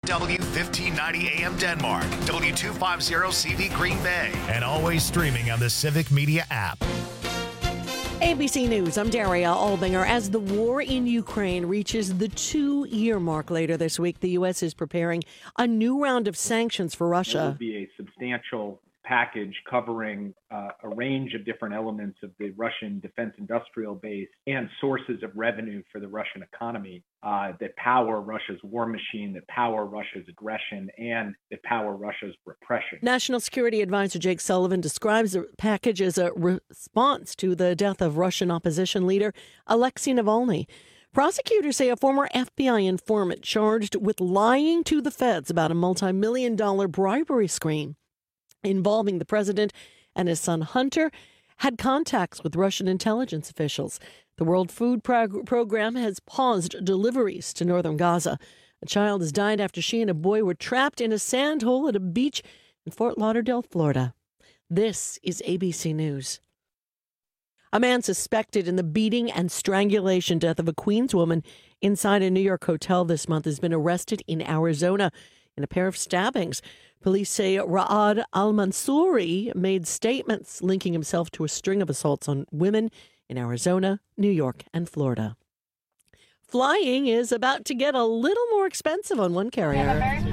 KDOW 1590 AM Denmark, W250CV Green Bay, and always streaming on the Civic Media app. ABC News, I'm Daria Albinger. As the war in Ukraine reaches the 2-year mark later this week, the U.S. is preparing a new round of sanctions for Russia. It will be a substantial package covering a range of different elements of the Russian defense industrial base and sources of revenue for the Russian economy that power Russia's war machine, that power Russia's aggression, and that power Russia's repression. National Security Advisor Jake Sullivan describes the package as a response to the death of Russian opposition leader Alexei Navalny. Prosecutors say a former FBI informant charged with lying to the feds about a multi-million-dollar bribery scheme involving the president and his son Hunter had contacts with Russian intelligence officials. The World Food Program has paused deliveries to northern Gaza. A child has died after she and a boy were trapped in a sand hole at a beach in Fort Lauderdale, Florida. This is ABC News. A man suspected in the beating and strangulation death of a Queens woman inside a New York hotel this month has been arrested in Arizona in a pair of stabbings. Police say Ra'ad al-Mansouri made statements linking himself to a string of assaults on women in Arizona, New York, and Florida. Flying is about to get a little more expensive on one carrier.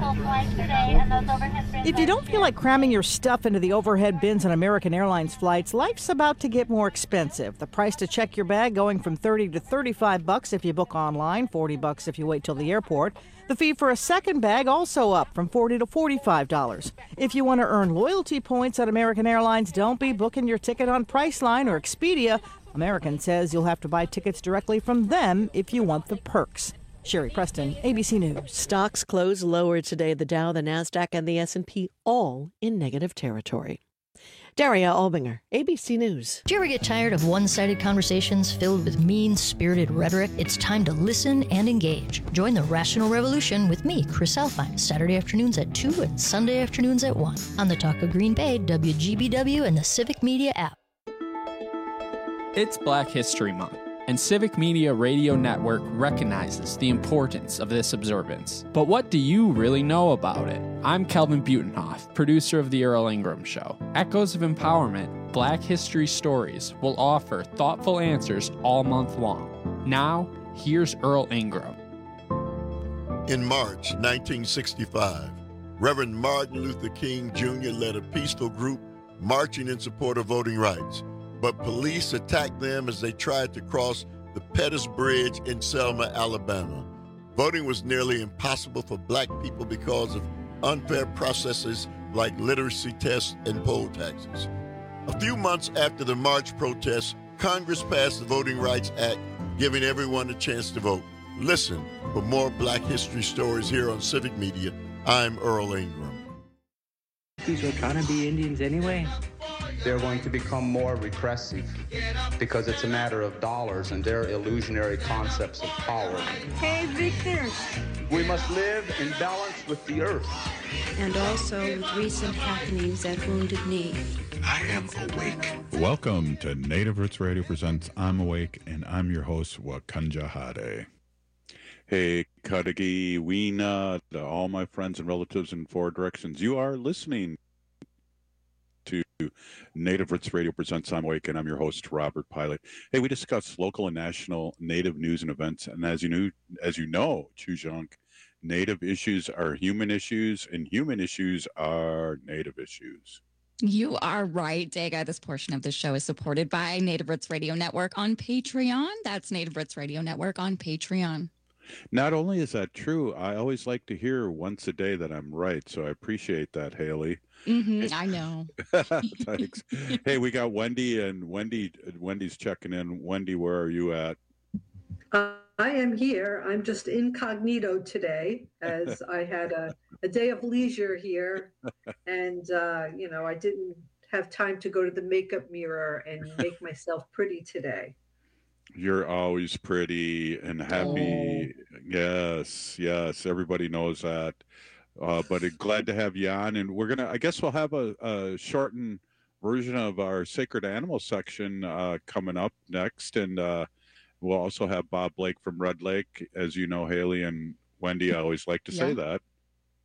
If you don't feel like cramming your stuff into the overhead bins on American Airlines flights, life's about to get more expensive. The price to check your bag going from $30 to $35 if you book online, $40 if you wait till the airport. The fee for a second bag also up from $40 to $45. If you want to earn loyalty points at American Airlines, don't be booking your ticket on Priceline or Expedia. American says you'll have to buy tickets directly from them if you want the perks. Sherry Preston, ABC News. Stocks closed lower today. The Dow, the Nasdaq, and the S&P all in negative territory. Daria Albinger, ABC News. Do you ever get tired of one-sided conversations filled with mean-spirited rhetoric? It's time to listen and engage. Join the Rational Revolution with me, Chris Alpine, Saturday afternoons at 2 and Sunday afternoons at 1 on the Talk of Green Bay, WGBW, and the Civic Media app. It's Black History Month, and Civic Media Radio Network recognizes the importance of this observance. But what do you really know about it? I'm Kelvin Butenhoff, producer of The Earl Ingram Show. Echoes of Empowerment, Black History Stories will offer thoughtful answers all month long. Now, here's Earl Ingram. In March 1965, Reverend Martin Luther King Jr. led a peaceful group marching in support of voting rights. But police attacked them as they tried to cross the Pettus Bridge in Selma, Alabama. Voting was nearly impossible for black people because of unfair processes like literacy tests and poll taxes. A few months after the march protests, Congress passed the Voting Rights Act, giving everyone a chance to vote. Listen for more Black history stories here on Civic Media. I'm Earl Ingram. These were trying to be Indians anyway. They're going to become more repressive because it's a matter of dollars and their illusionary concepts of power. Hey, Victor. We must live in balance with the earth. And also with recent happenings at Wounded Knee. I am awake. Welcome to Native Roots Radio presents I'm Awake, and I'm your host, Wakanja Hade. Hey, Kadagi, Weena, to all my friends and relatives in four directions. You are listening to Native Roots Radio presents I'm Awake, and I'm your host, Robert Pilot. Hey, we discuss local and national Native news and events, and as you know, Chujunk, Native issues are human issues, and human issues are Native issues. You are right, Daga. This portion of the show is supported by Native Roots Radio Network on Patreon. That's Native Roots Radio Network on Patreon. Not only is that true, I always like to hear once a day that I'm right, so I appreciate that, Haley. I know. Thanks. Hey, we got Wendy, and Wendy's checking in. Wendy, where are you at? I am here. I'm just incognito today, as I had a day of leisure here, and I didn't have time to go to the makeup mirror and make myself pretty today. You're always pretty and happy. Oh. Yes. Everybody knows that. But glad to have you on. And I guess we'll have a shortened version of our Sacred Animal section coming up next. And we'll also have Bob Blake from Red Lake. As you know, Haley and Wendy, I always like to say that.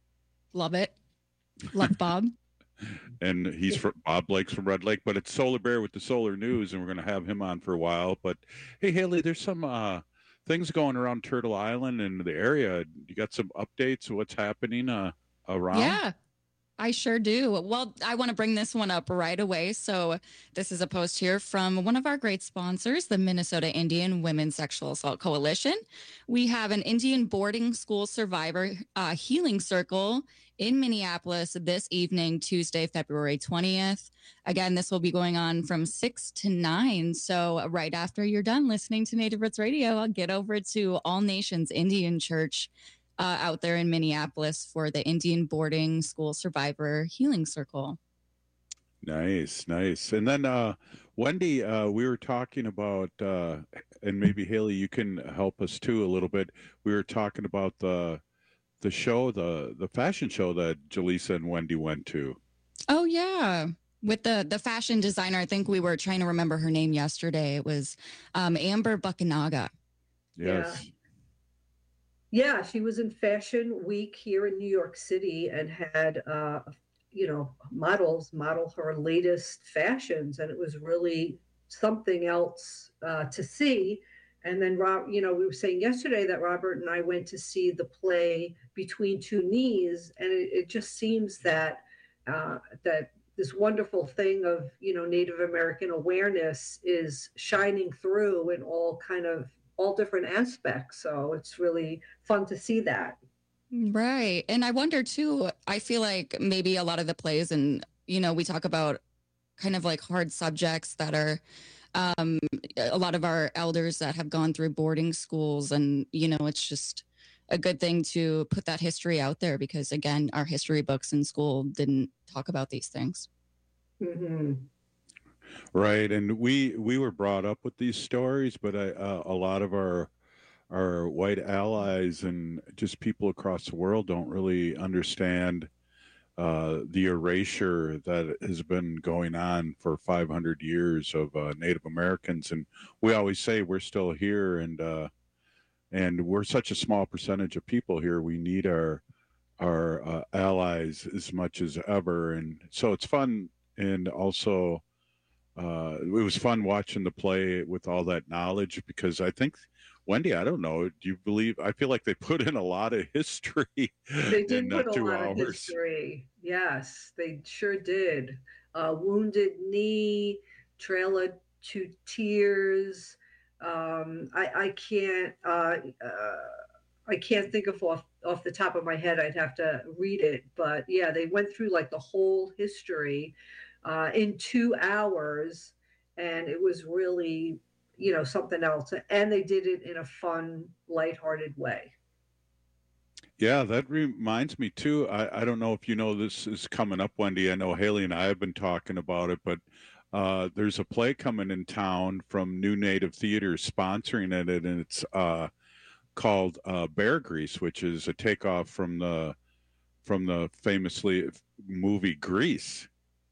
Love it. Love Bob. And he's from Bob Blake's from Red Lake, but it's Solar Bear with the Solar News, and we're going to have him on for a while. But hey, Haley, there's some things going around Turtle Island and the area. You got some updates of what's happening around? Yeah, I sure do. Well, I want to bring this one up right away. So this is a post here from one of our great sponsors, the Minnesota Indian Women's Sexual Assault Coalition. We have an Indian boarding school survivor healing circle in Minneapolis this evening, Tuesday, February 20th. Again, this will be going on from 6 to 9. So right after you're done listening to Native Roots Radio, I'll get over to All Nations Indian Church out there in Minneapolis for the Indian Boarding School Survivor Healing Circle. Nice. And then, Wendy, we were talking about, and maybe Haley, you can help us too a little bit. We were talking about the show, the fashion show that Jaleesa and Wendy went to. Oh, yeah. With the fashion designer, I think we were trying to remember her name yesterday. It was Amber Buckanaga. Yes. Yeah, she was in Fashion Week here in New York City and had, models model her latest fashions. And it was really something else to see. And then, we were saying yesterday that Robert and I went to see the play Between Two Knees, and it just seems that that this wonderful thing of, Native American awareness is shining through in all different aspects. So it's really fun to see that. Right. And I wonder too, I feel like maybe a lot of the plays, and, we talk about kind of like hard subjects that are a lot of our elders that have gone through boarding schools, and it's just a good thing to put that history out there, because again, our history books in school didn't talk about these things. Mm-hmm. Right. And we were brought up with these stories, but a lot of our white allies and just people across the world don't really understand the erasure that has been going on for 500 years of Native Americans. And we always say we're still here, and we're such a small percentage of people here. We need our allies as much as ever. And so it's fun. And also it was fun watching the play with all that knowledge, because I think, Wendy, I don't know, do you believe, I feel like they put in a lot of history. They did put a 2 lot hours. of history. Yes, they sure did. Wounded Knee, Trail of Two Tears. I can't think of off the top of my head. I'd have to read it. But yeah, they went through like the whole history in 2 hours, and it was really, something else. And they did it in a fun, lighthearted way. Yeah, that reminds me too. I don't know if you know this is coming up, Wendy. I know Haley and I have been talking about it, but there's a play coming in town from New Native Theater sponsoring it, and it's called Bear Grease, which is a takeoff from the famously movie Grease.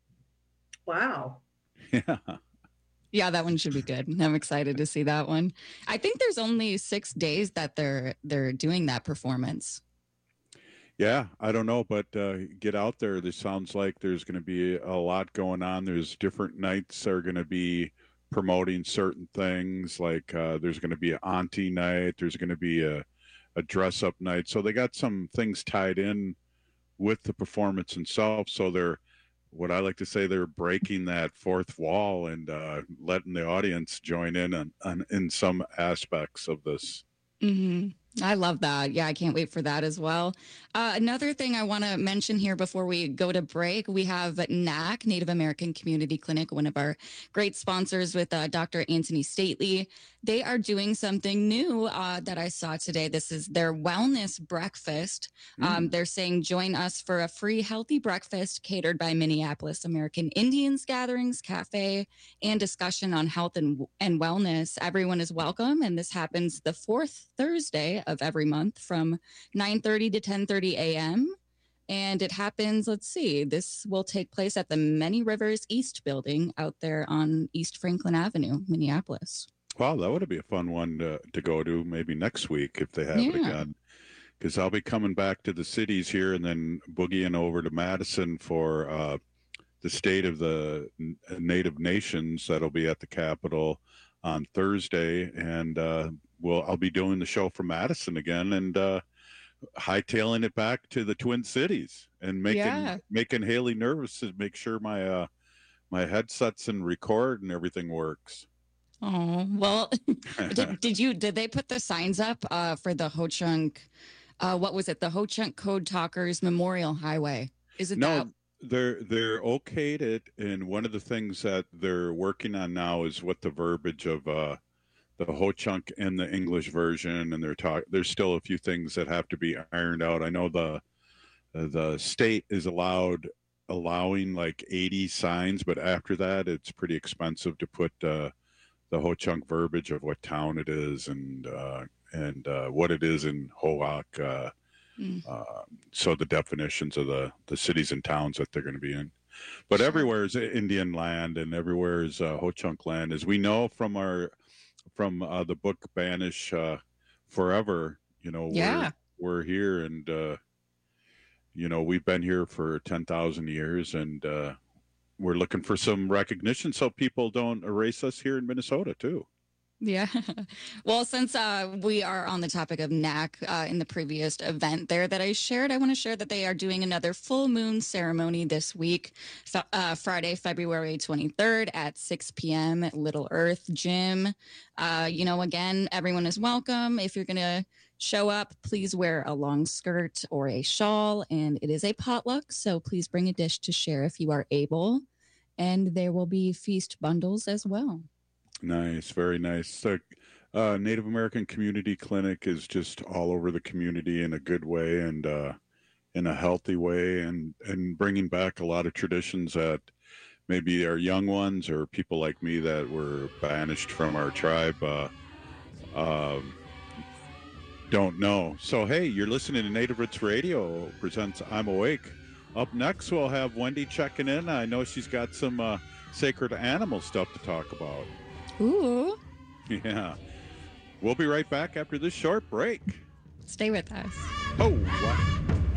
Wow. Yeah. Yeah, that one should be good. I'm excited to see that one. I think there's only 6 days that they're doing that performance. Yeah, I don't know, but get out there. This sounds like there's going to be a lot going on. There's different nights that are going to be promoting certain things. Like there's going to be an auntie night. There's going to be a dress up night. So they got some things tied in with the performance itself. So they're, what I like to say, they're breaking that fourth wall and letting the audience join in in some aspects of this. Mm-hmm. I love that. Yeah, I can't wait for that as well. Another thing I want to mention here before we go to break, we have NAC, Native American Community Clinic, one of our great sponsors with Dr. Anthony Stately. They are doing something new that I saw today. This is their wellness breakfast. They're saying, join us for a free healthy breakfast catered by Minneapolis American Indians gatherings, cafe, and discussion on health and wellness. Everyone is welcome, and this happens the fourth Thursday of every month from 9:30 to 10:30 a.m. And it happens, let's see, this will take place at the Many Rivers East building out there on East Franklin Avenue, Minneapolis. Wow, that would be a fun one to go to maybe next week if they have it again. because I'll be coming back to the cities here and then boogieing over to Madison for the State of the Native Nations. That'll be at the Capitol on Thursday, and I'll be doing the show from Madison again and hightailing it back to the Twin Cities and making Haley nervous to make sure my my headsets and record and everything works. Oh, well, did they put the signs up for the Ho-Chunk, what was it? The Ho-Chunk Code Talkers Memorial Highway. Is it no, they're okayed it. And one of the things that they're working on now is what the verbiage of the Ho-Chunk and the English version. And there's still a few things that have to be ironed out. I know the state is allowing like 80 signs, but after that, it's pretty expensive to put the Ho-Chunk verbiage of what town it is and what it is in Hoak. So the definitions of the cities and towns that they're going to be in. But everywhere is Indian land and everywhere is Ho-Chunk land. As we know from the book Banish Forever, we're here and, we've been here for 10,000 years and we're looking for some recognition so people don't erase us here in Minnesota too. Yeah. Well, since we are on the topic of NAC in the previous event there that I shared, I want to share that they are doing another full moon ceremony this week, Friday, February 23rd at 6 p.m. at Little Earth Gym. Again, everyone is welcome. If you're going to show up, please wear a long skirt or a shawl, and it is a potluck, so please bring a dish to share if you are able. And there will be feast bundles as well. Nice, very nice. The Native American Community Clinic is just all over the community in a good way and in a healthy way, and bringing back a lot of traditions that maybe our young ones or people like me that were banished from our tribe don't know. So, hey, you're listening to Native Roots Radio presents I'm Awake. Up next, we'll have Wendy checking in. I know she's got some sacred animal stuff to talk about. Ooh. Yeah. We'll be right back after this short break. Stay with us. Oh, what?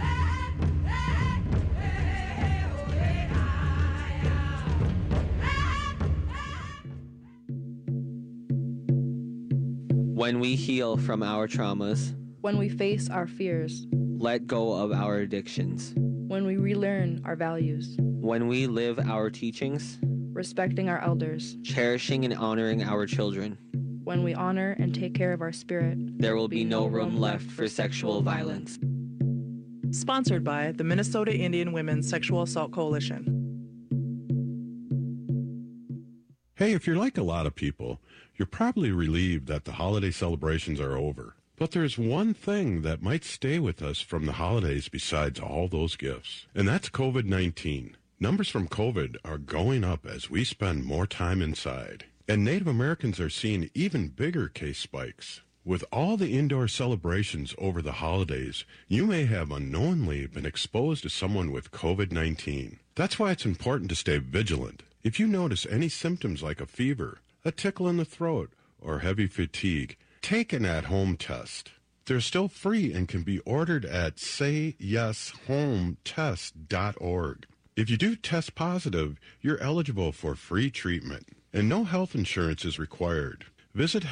When we heal from our traumas, when we face our fears, let go of our addictions, when we relearn our values, when we live our teachings, respecting our elders, cherishing and honoring our children, when we honor and take care of our spirit, there will be no room left for sexual violence. Sponsored by the Minnesota Indian Women's Sexual Assault Coalition. Hey, if you're like a lot of people, you're probably relieved that the holiday celebrations are over. But there's one thing that might stay with us from the holidays besides all those gifts, and that's COVID-19. Numbers from COVID are going up as we spend more time inside, and Native Americans are seeing even bigger case spikes. With all the indoor celebrations over the holidays, you may have unknowingly been exposed to someone with COVID-19. That's why it's important to stay vigilant. If you notice any symptoms like a fever, a tickle in the throat, or heavy fatigue, take an at-home test. They're still free and can be ordered at sayyeshometest.org. If you do test positive, you're eligible for free treatment, and no health insurance is required. Visit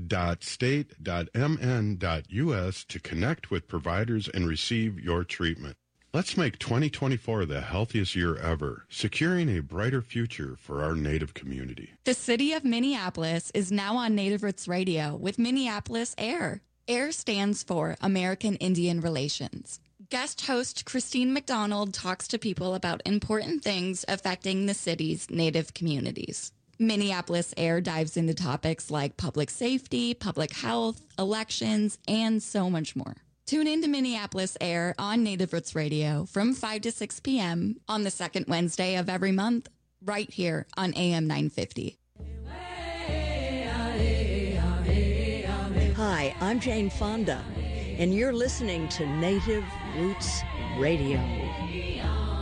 health.state.mn.us to connect with providers and receive your treatment. Let's make 2024 the healthiest year ever, securing a brighter future for our Native community. The city of Minneapolis is now on Native Roots Radio with Minneapolis AIR. AIR stands for American Indian Relations. Guest host Christine McDonald talks to people about important things affecting the city's Native communities. Minneapolis AIR dives into topics like public safety, public health, elections, and so much more. Tune in to Minneapolis AIR on Native Roots Radio from 5 to 6 p.m. on the second Wednesday of every month, right here on AM 950. Hi, I'm Jane Fonda, and you're listening to Native Roots Radio.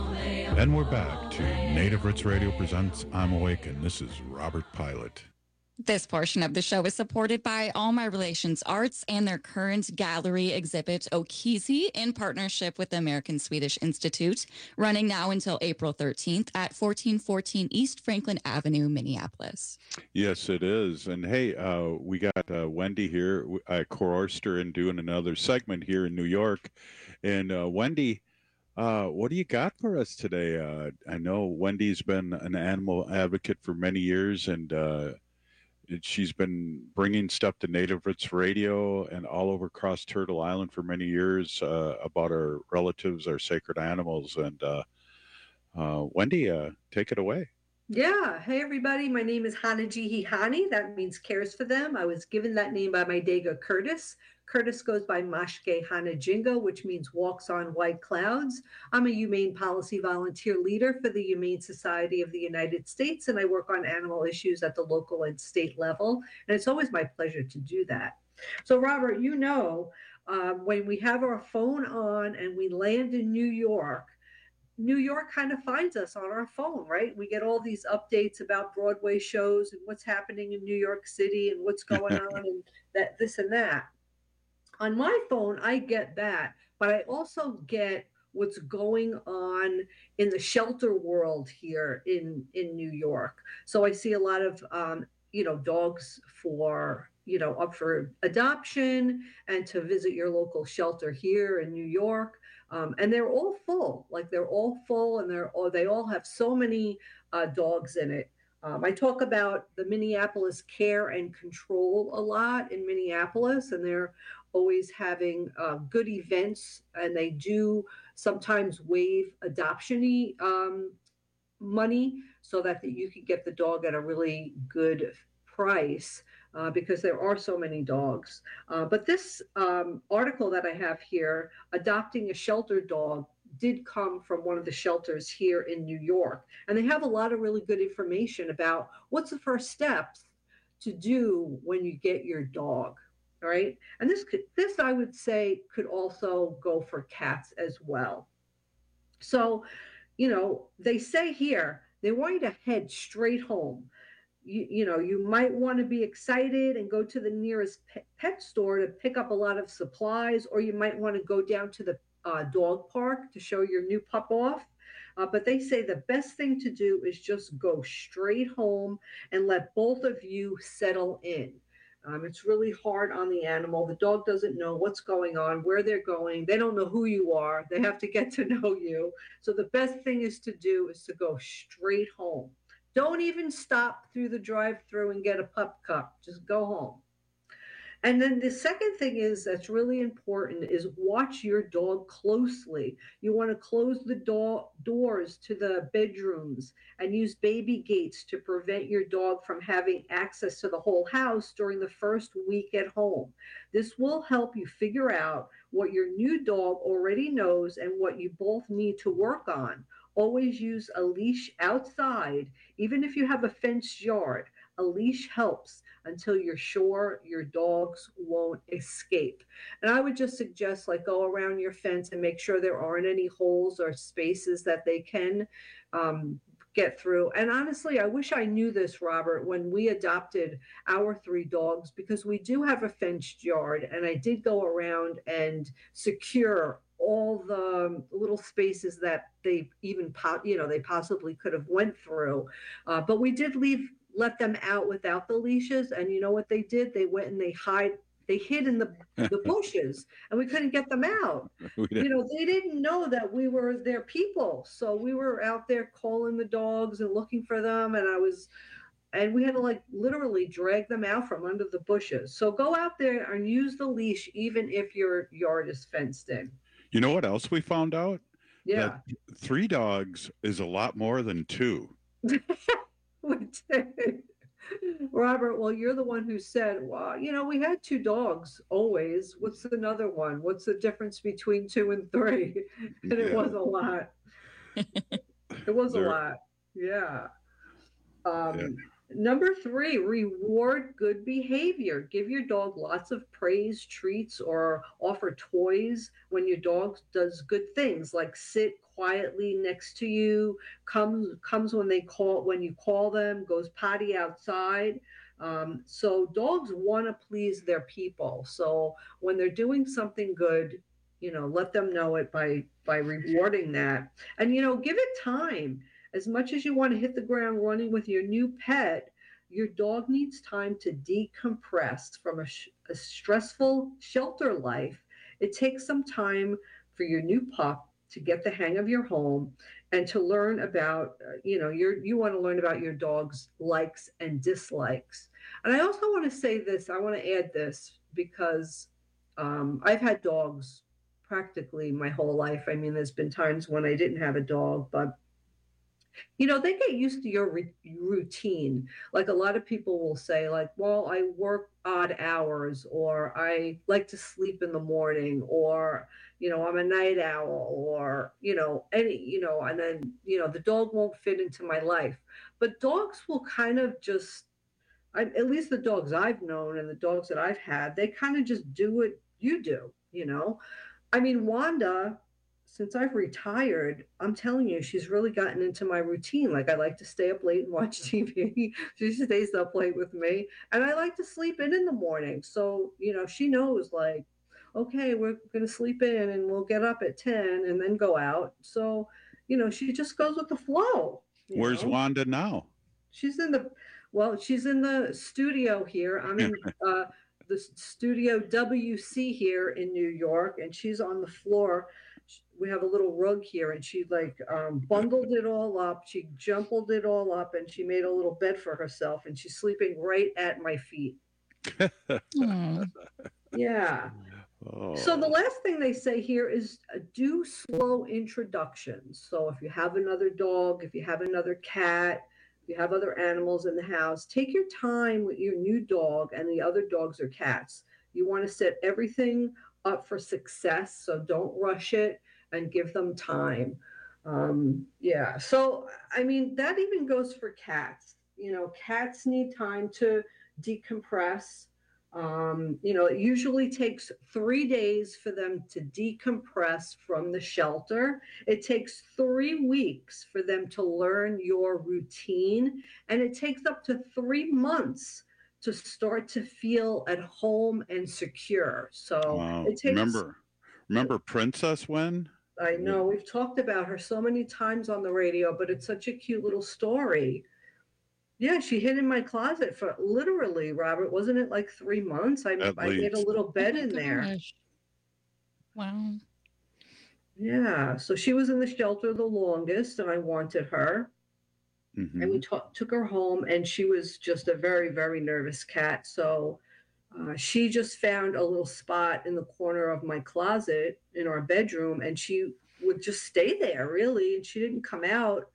And we're back to Native Roots Radio presents I'm Awake, and this is Robert Pilot. This portion of the show is supported by All My Relations Arts and their current gallery exhibit, Okisi, in partnership with the American Swedish Institute, running now until April 13th at 1414 East Franklin Avenue, Minneapolis. Yes, it is. And hey, we got Wendy here at Core and doing another segment here in New York. And Wendy, what do you got for us today? I know Wendy's been an animal advocate for many years, and she's been bringing stuff to Native Roots Radio and all over across Turtle Island for many years about our relatives, our sacred animals. And Wendy, take it away. Yeah. Hey, everybody. My name is Hanajihi. That means cares for them. I was given that name by my Dega Curtis. Curtis goes by Mashke Hanajingo, which means walks on white clouds. I'm a humane policy volunteer leader for the Humane Society of the United States, and I work on animal issues at the local and state level. And it's always my pleasure to do that. So, Robert, when we have our phone on and we land in New York kind of finds us on our phone, right? We get all these updates about Broadway shows and what's happening in New York City and what's going on and this and that. On my phone, I get that, but I also get what's going on in the shelter world here in New York. So I see a lot of, dogs up for adoption and to visit your local shelter here in New York. And they're all full, and they all have so many dogs in it. I talk about the Minneapolis Care and Control a lot in Minneapolis, and they're always having good events, and they do sometimes waive adoption-y money so that you can get the dog at a really good price because there are so many dogs. But this article that I have here, Adopting a Shelter Dog, did come from one of the shelters here in New York. And they have a lot of really good information about what's the first steps to do when you get your dog, all right? And this I would say could also go for cats as well. So, they say here, they want you to head straight home. You might want to be excited and go to the nearest pet store to pick up a lot of supplies, or you might want to go down to the dog park to show your new pup off. But they say the best thing to do is just go straight home and let both of you settle in. It's really hard on the animal. The dog doesn't know what's going on, where they're going. They don't know who you are. They have to get to know you. So the best thing is to go straight home. Don't even stop through the drive-thru and get a pup cup. Just go home. And then the second thing that's really important is watch your dog closely. You want to close the doors to the bedrooms and use baby gates to prevent your dog from having access to the whole house during the first week at home. This will help you figure out what your new dog already knows and what you both need to work on. Always use a leash outside, even if you have a fenced yard. A leash helps until you're sure your dogs won't escape. And I would just suggest go around your fence and make sure there aren't any holes or spaces that they can get through. And honestly, I wish I knew this, Robert, when we adopted our 3 dogs, because we do have a fenced yard, and I did go around and secure all the little spaces that they even they possibly could have went through, but we did let them out without the leashes. And you know what they did? They went and they hid in the bushes, and we couldn't get them out. They didn't know that we were their people, so we were out there calling the dogs and looking for them, and we had to literally drag them out from under the bushes. So go out there and use the leash even if your yard is fenced in. You know what else we found out? Yeah. That 3 dogs is a lot more than 2. Robert, well, you're the one who said, well, we had 2 dogs always. What's another one? What's the difference between 2 and 3? And it was a lot. It was a lot. Yeah. Number 3, reward good behavior. Give your dog lots of praise, treats, or offer toys when your dog does good things, like sit quietly next to you, comes when you call them, goes potty outside. So dogs want to please their people. So when they're doing something good, let them know it by rewarding that. And give it time. As much as you want to hit the ground running with your new pet, your dog needs time to decompress from a stressful shelter life. It takes some time for your new pup to get the hang of your home and to learn about, you want to learn about your dog's likes and dislikes. And I also want to say this, I want to add this because I've had dogs practically my whole life. I mean, there's been times when I didn't have a dog, but they get used to your routine. Like a lot of people will say, like, well, I work odd hours, or I like to sleep in the morning, or, I'm a night owl, or, and then, the dog won't fit into my life. But dogs will kind of just, at least the dogs I've known and the dogs that I've had, they kind of just do what you do, I mean, Wanda, since I've retired, I'm telling you, she's really gotten into my routine. Like, I like to stay up late and watch TV. She stays up late with me. And I like to sleep in the morning. So, she knows, like, okay, we're going to sleep in and we'll get up at 10 and then go out. So, she just goes with the flow. Where's Wanda now? She's in the studio here. I'm in the studio WC here in New York, and she's on the floor. We have a little rug here, and she bundled it all up. She jumbled it all up, and she made a little bed for herself, and she's sleeping right at my feet. Yeah. Oh. So the last thing they say here is do slow introductions. So if you have another dog, if you have another cat, if you have other animals in the house, take your time with your new dog and the other dogs or cats. You want to set everything up for success, so don't rush it and give them time. Yeah. So, I mean, that even goes for cats. Cats need time to decompress. It usually takes 3 days for them to decompress from the shelter. It takes 3 weeks for them to learn your routine, and it takes up to 3 months to start to feel at home and secure. So wow. It takes. Remember Princess Wen? I know we've talked about her so many times on the radio, but it's such a cute little story. Yeah, she hid in my closet for literally, Robert, wasn't it like 3 months? I made a little bed in there. Wow. Yeah, so she was in the shelter the longest, and I wanted her. Mm-hmm. And we took her home, and she was just a very, very nervous cat. So she just found a little spot in the corner of my closet in our bedroom, and she would just stay there, really, and she didn't come out.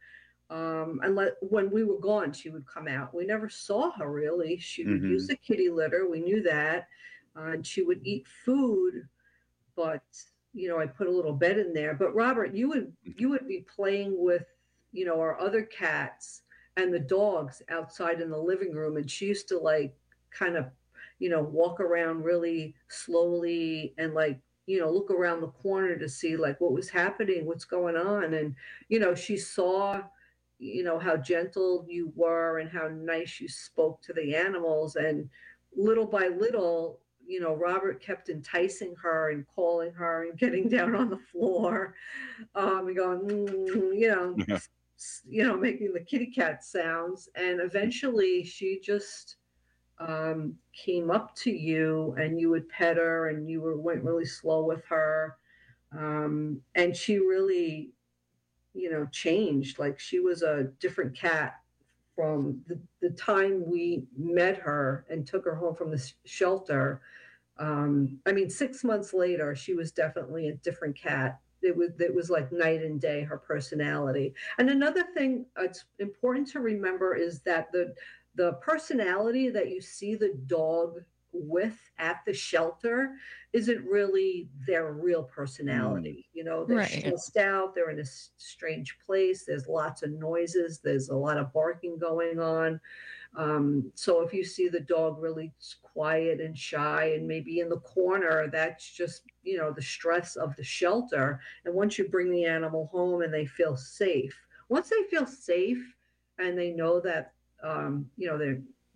When we were gone, she would come out. We never saw her really. She would use the kitty litter. We knew that. And she would eat food, but I put a little bed in there. But Robert, you would be playing with, our other cats and the dogs outside in the living room. And she used to kind of, walk around really slowly and look around the corner to see what was happening, what's going on. And, she saw how gentle you were and how nice you spoke to the animals. And little by little, Robert kept enticing her and calling her and getting down on the floor, and going, making the kitty cat sounds. And eventually she just came up to you, and you would pet her, and you went really slow with her. And she really, changed. Like, she was a different cat from the time we met her and took her home from the shelter. 6 months later, she was definitely a different cat. It was like night and day, her personality. And another thing it's important to remember is that the personality that you see the dog with at the shelter isn't really their real personality. They're stressed out, they're in a strange place, there's lots of noises, there's a lot of barking going on. So if you see the dog really quiet and shy and maybe in the corner, that's just the stress of the shelter. And once you bring the animal home and they feel safe, once they feel safe and they know that they're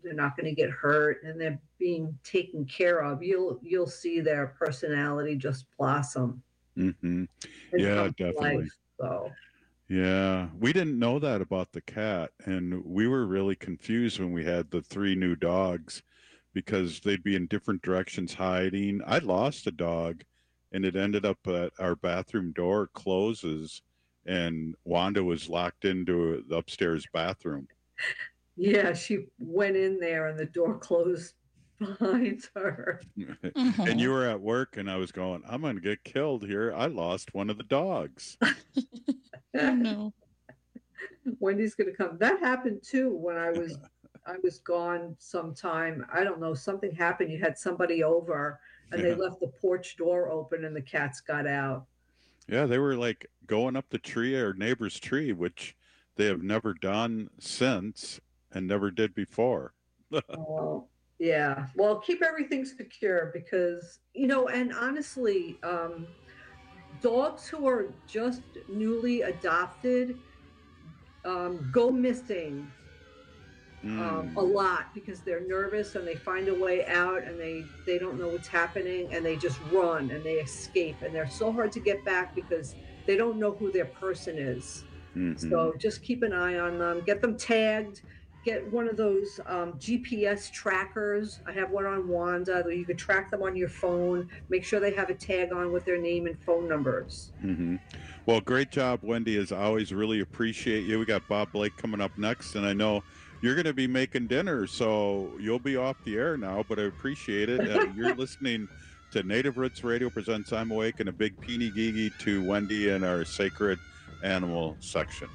they're not going to get hurt, and they're being taken care of, you'll see their personality just blossom. Mm-hmm. Yeah, definitely. Life, so. Yeah, we didn't know that about the cat, and we were really confused when we had the 3 new dogs because they'd be in different directions hiding. I lost a dog, and it ended up at our bathroom door closes, and Wanda was locked into the upstairs bathroom. Yeah, she went in there and the door closed behind her. And you were at work, and I was going, I'm going to get killed here. I lost one of the dogs. Oh, no. Wendy's going to come. That happened too when I was gone sometime. I don't know, something happened. You had somebody over and they left the porch door open and the cats got out. Yeah, they were like going up the tree, our neighbor's tree, which they have never done since and never did before. Oh, yeah. Well, keep everything secure because, and honestly, dogs who are just newly adopted go missing a lot because they're nervous and they find a way out and they don't know what's happening and they just run and they escape, and they're so hard to get back because they don't know who their person is. Mm-hmm. So just keep an eye on them, get them tagged, get one of those GPS trackers. I have one on Wanda where you can track them on your phone, make sure they have a tag on with their name and phone numbers. Mm-hmm. Well, great job, Wendy, as always. Really appreciate you. We got Bob Blake coming up next, and I know you're going to be making dinner, so you'll be off the air now, but I appreciate it. You're listening to Native Roots Radio presents I'm Awake, and a big peeny geegy to Wendy in our Sacred Animal section.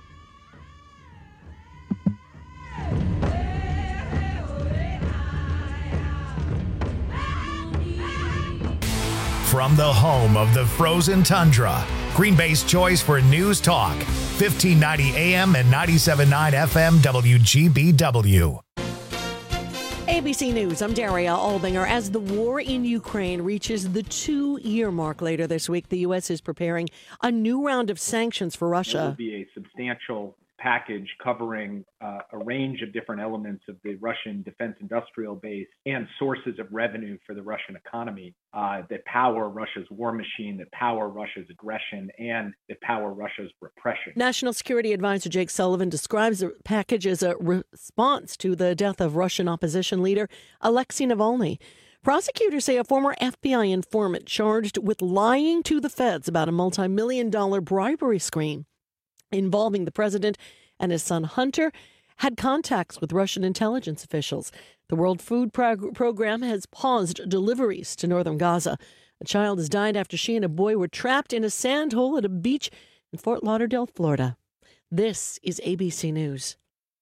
From the home of the frozen tundra, Green Bay's choice for news talk, 1590 AM and 97.9 FM WGBW. ABC News, I'm Daria Albinger. As the war in Ukraine reaches the 2-year mark later this week, the U.S. is preparing a new round of sanctions for Russia. It will be a substantial package covering a range of different elements of the Russian defense industrial base and sources of revenue for the Russian economy that power Russia's war machine, that power Russia's aggression, and that power Russia's repression. National Security Advisor Jake Sullivan describes the package as a response to the death of Russian opposition leader Alexei Navalny. Prosecutors say a former FBI informant charged with lying to the feds about a multi-million-dollar bribery scheme involving the president and his son Hunter had contacts with Russian intelligence officials. The World Food Program has paused deliveries to northern Gaza. A child has died after she and a boy were trapped in a sand hole at a beach in Fort Lauderdale, Florida. This is ABC News.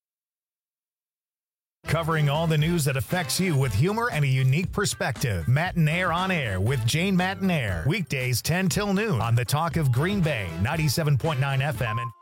Covering all the news that affects you with humor and a unique perspective. Matinaire on Air with Jane Matinaire. Weekdays 10 till noon on the Talk of Green Bay, 97.9 FM and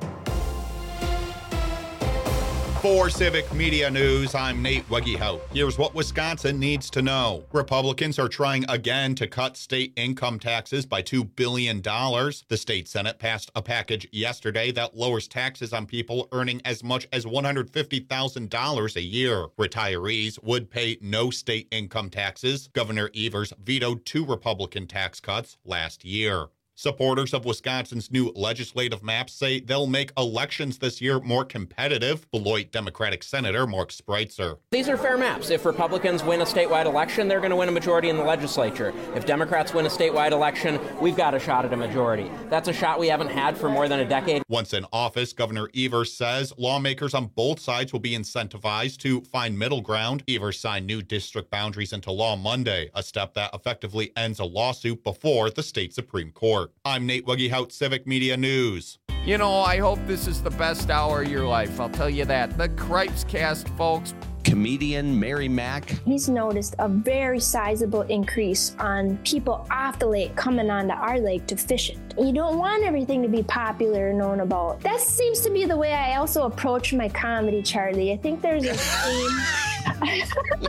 For Civic Media News, I'm Nate Wegehout. Here's what Wisconsin needs to know. Republicans are trying again to cut state income taxes by $2 billion. The state Senate passed a package yesterday that lowers taxes on people earning as much as $150,000 a year. Retirees would pay no state income taxes. Governor Evers vetoed 2 Republican tax cuts last year. Supporters of Wisconsin's new legislative maps say they'll make elections this year more competitive. Beloit Democratic Senator Mark Spreitzer. These are fair maps. If Republicans win a statewide election, they're going to win a majority in the legislature. If Democrats win a statewide election, we've got a shot at a majority. That's a shot we haven't had for more than a decade. Once in office, Governor Evers says lawmakers on both sides will be incentivized to find middle ground. Evers signed new district boundaries into law Monday, a step that effectively ends a lawsuit before the state Supreme Court. I'm Nate Wegehout, Civic Media News. You know, I hope this is the best hour of your life. I'll tell you that. The Cripes Cast, folks. Comedian Mary Mack. He's noticed a very sizable increase on people off the lake coming onto our lake to fish it. You don't want everything to be popular and known about. That seems to be the way I also approach my comedy, Charlie. I think there's a theme.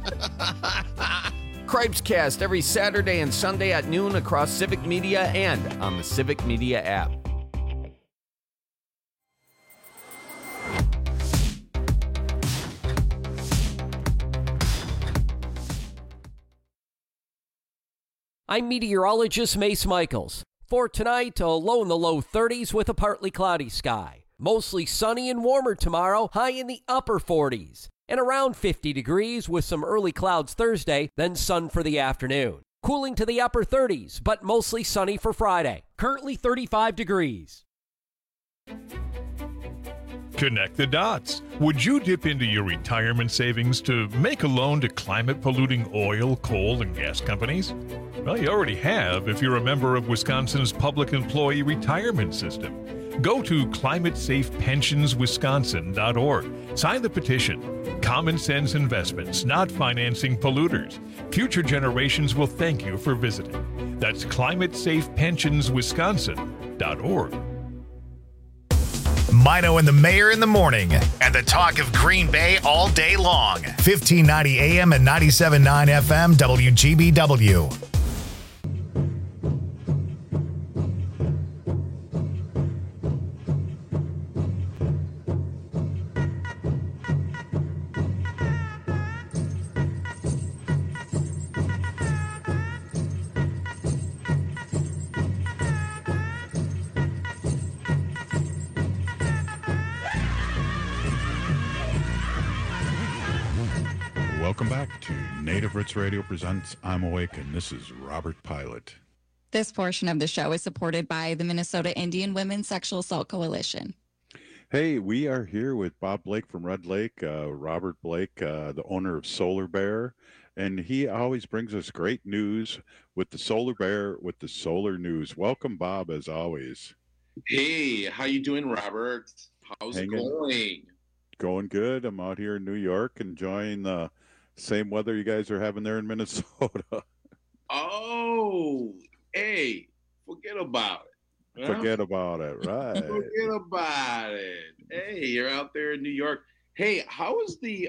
Cripes Cast every Saturday and Sunday at noon across Civic Media and on the Civic Media app. I'm meteorologist Mace Michaels. For tonight, a low in the low 30s with a partly cloudy sky. Mostly sunny and warmer tomorrow, high in the upper 40s. And around 50 degrees with some early clouds Thursday, then sun for the afternoon. Cooling to the upper 30s, but mostly sunny for Friday. Currently 35 degrees. Connect the dots. Would you dip into your retirement savings to make a loan to climate-polluting oil, coal, and gas companies? Well, you already have if you're a member of Wisconsin's Public Employee Retirement System. Go to climatesafepensionswisconsin.org. Sign the petition. Common sense investments, not financing polluters. Future generations will thank you for visiting. That's climatesafepensionswisconsin.org. Mino and the Mayor in the morning, and the talk of Green Bay all day long. 1590 AM and 97.9 FM WGBW. Welcome back to Native Roots Radio presents I'm Awake, and this is Robert Pilot. This portion of the show is supported by the Minnesota Indian Women's Sexual Assault Coalition. Hey, we are here with Bob Blake from Red Lake, Robert Blake, the owner of Solar Bear, and he always brings us great news with the Solar Bear, with the solar news. Welcome, Bob, as always. Hey, how you doing, Robert? How's it going? Going good. I'm out here in New York enjoying the same weather you guys are having there in Minnesota. Oh, hey, forget about it. Huh? Forget about it, right? Forget about it. Hey, you're out there in New York. Hey, how is the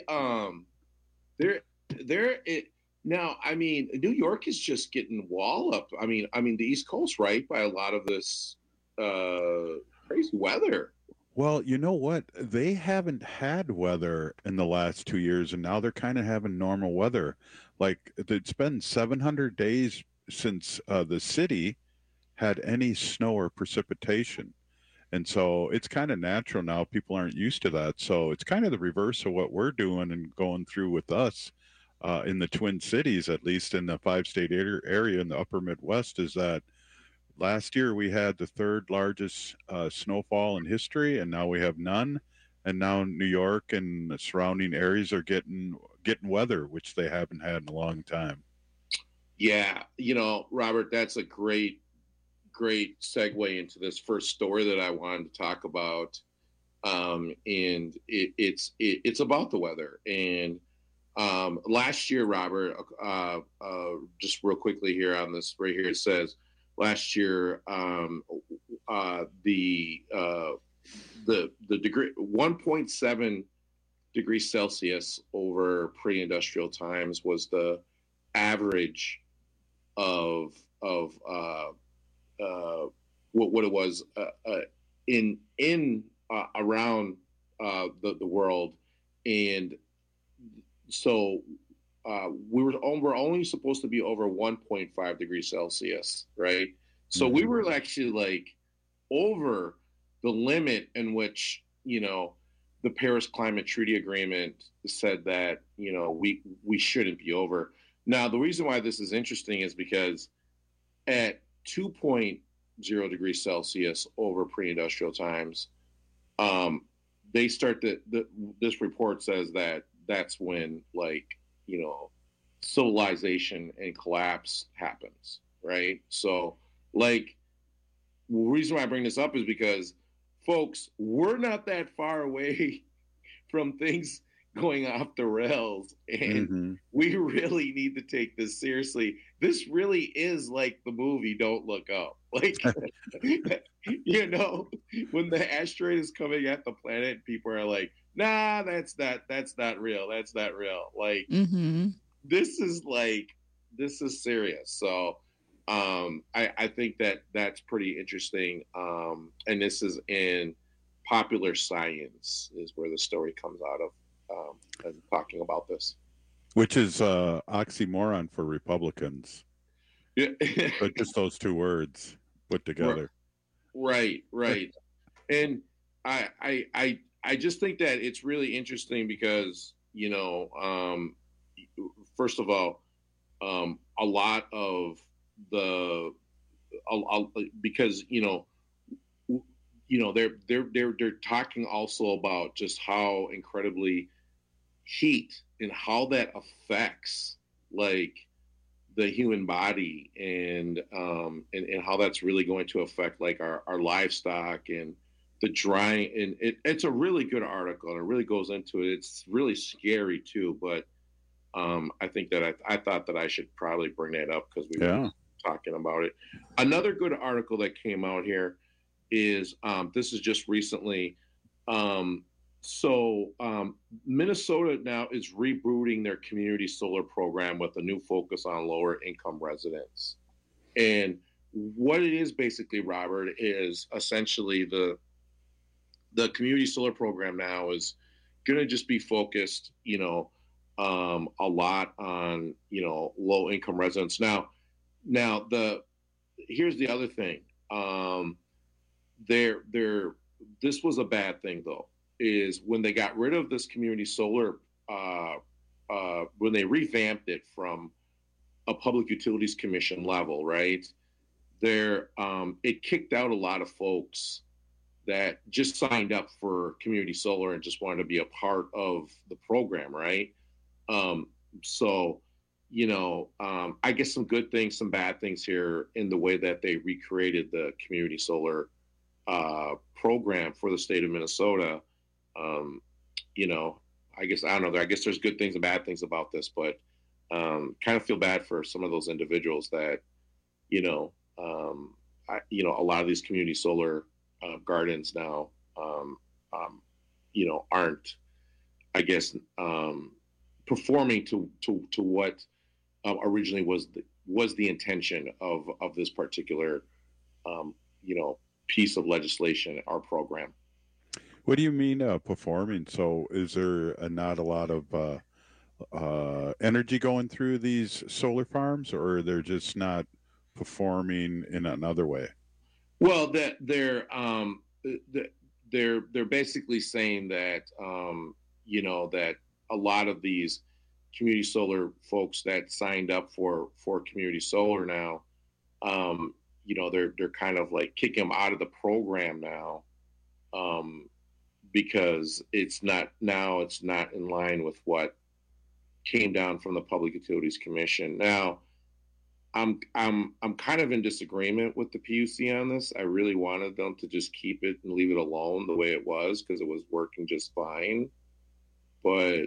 now? I mean, New York is just getting wall up. I mean, the East Coast, right, by a lot of this crazy weather. Well, you know what? They haven't had weather in the last 2 years, and now they're kind of having normal weather. Like, it's been 700 days since the city had any snow or precipitation. And so it's kind of natural now. People aren't used to that. So it's kind of the reverse of what we're doing and going through with us in the Twin Cities, at least in the 5-state area in the upper Midwest, is that last year we had the third largest snowfall in history, and now we have none. And now New York and the surrounding areas are getting weather, which they haven't had in a long time. Yeah, Robert, that's a great segue into this first story that I wanted to talk about, and it's about the weather. And last year, Robert, just real quickly here on this right here, it says, last year, the degree 1.7 degrees Celsius over pre-industrial times was the average of what it was in around the world, and so we're only supposed to be over 1.5 degrees Celsius, right? So we were actually like over the limit in which, the Paris Climate Treaty Agreement said that, we shouldn't be over. Now, the reason why this is interesting is because at 2.0 degrees Celsius over pre-industrial times, they start this report says that that's when, civilization and collapse happens, right? So, the reason why I bring this up is because, folks, we're not that far away from things going off the rails, and we really need to take this seriously. This really is like the movie Don't Look Up. When the asteroid is coming at the planet, people are like, nah, that's not real. That's not real. This is serious. So I think that's pretty interesting. And this is in Popular Science is where the story comes out of, and talking about this. Which is oxymoron for Republicans. Yeah. But just those two words put together. Right. And I just think that it's really interesting because, first of all, a lot of because they're talking also about just how incredibly heat and how that affects like the human body and how that's really going to affect like our livestock and the drying. And it's a really good article and it really goes into it. It's really scary too, but I think that I thought that I should probably bring that up because we were talking about it. Another good article that came out here is this is just recently. Minnesota now is rebooting their community solar program with a new focus on lower income residents. And what it is basically, Robert, is essentially the community solar program now is going to just be focused, a lot on, low income residents. Now here's the other thing. This was a bad thing though, is when they got rid of this community solar, when they revamped it from a Public Utilities Commission level, right? It kicked out a lot of folks that just signed up for community solar and just wanted to be a part of the program, right? I guess some good things, some bad things here in the way that they recreated the community solar program for the state of Minnesota. I guess, I don't know, I guess there's good things and bad things about this, but kind of feel bad for some of those individuals that, a lot of these community solar gardens now, aren't, I guess, performing to what originally was the intention of this particular, piece of legislation or program. What do you mean performing? So is there not a lot of energy going through these solar farms, or they're just not performing in another way? Well, that they're basically saying that that a lot of these community solar folks that signed up for community solar now, they're kind of like kicking them out of the program now, because it's not in line with what came down from the Public Utilities Commission. Now, I'm kind of in disagreement with the PUC on this. I really wanted them to just keep it and leave it alone the way it was because it was working just fine. But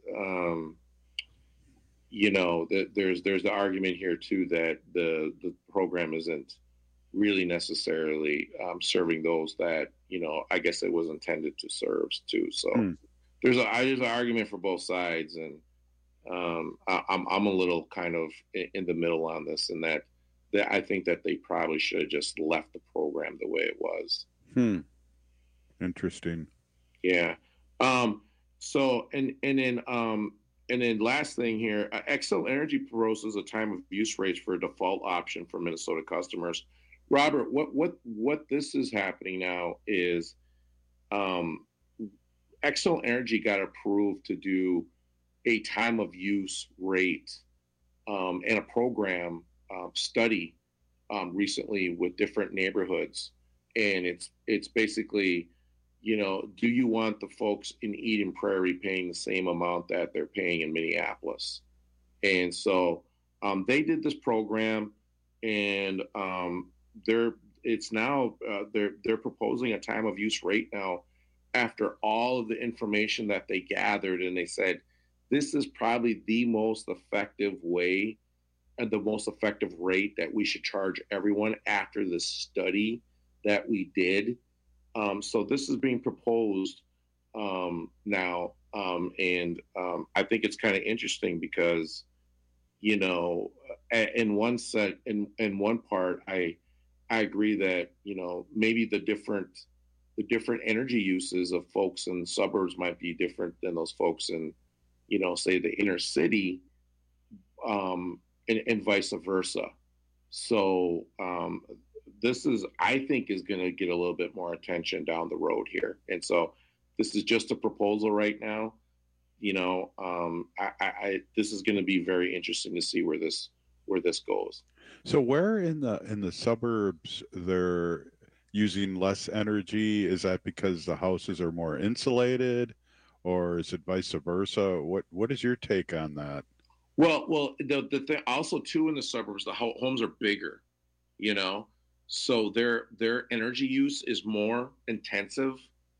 there's the argument here too that the program isn't really necessarily serving those that I guess it was intended to serve too. So there's an argument for both sides, and I'm a little kind of in the middle on this, and that I think that they probably should have just left the program the way it was. Interesting. Yeah. And then last thing here, Xcel Energy proposes a time of use rates for a default option for Minnesota customers. Robert, what this is happening now is Xcel Energy got approved to do a time of use rate and a program study recently with different neighborhoods, and it's basically, do you want the folks in Eden Prairie paying the same amount that they're paying in Minneapolis? And so they did this program, and they're proposing a time of use rate now after all of the information that they gathered, and they said this is probably the most effective way and the most effective rate that we should charge everyone after the study that we did. So this is being proposed now, and I think it's kind of interesting because, in one part, I agree that maybe the different energy uses of folks in suburbs might be different than those folks in say the inner city, and vice versa. So this is, I think, is going to get a little bit more attention down the road here. And so this is just a proposal right now. You know, this is going to be very interesting to see where this goes. So where in the suburbs they're using less energy? Is that because the houses are more insulated, or is it vice versa? What is your take on that? Well, the thing also too in the suburbs, the homes are bigger, you know, so their energy use is more intensive,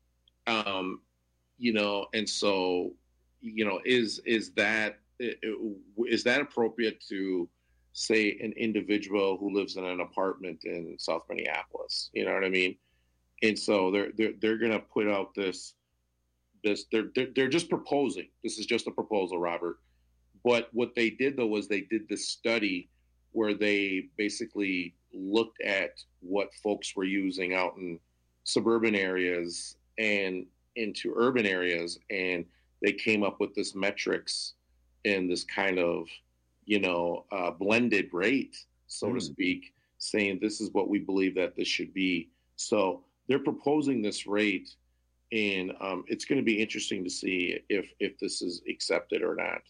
you know, and so, you know, is that appropriate to, say, an individual who lives in an apartment in South Minneapolis? You know what I mean? And so they're going to put out this they're just proposing. This is just a proposal, Robert. But what they did, though, was they did this study where they basically looked at what folks were using out in suburban areas and into urban areas, and they came up with this metrics and this kind of, you know, blended rate, so to speak, saying this is what we believe that this should be. So they're proposing this rate, and it's going to be interesting to see if this is accepted or not.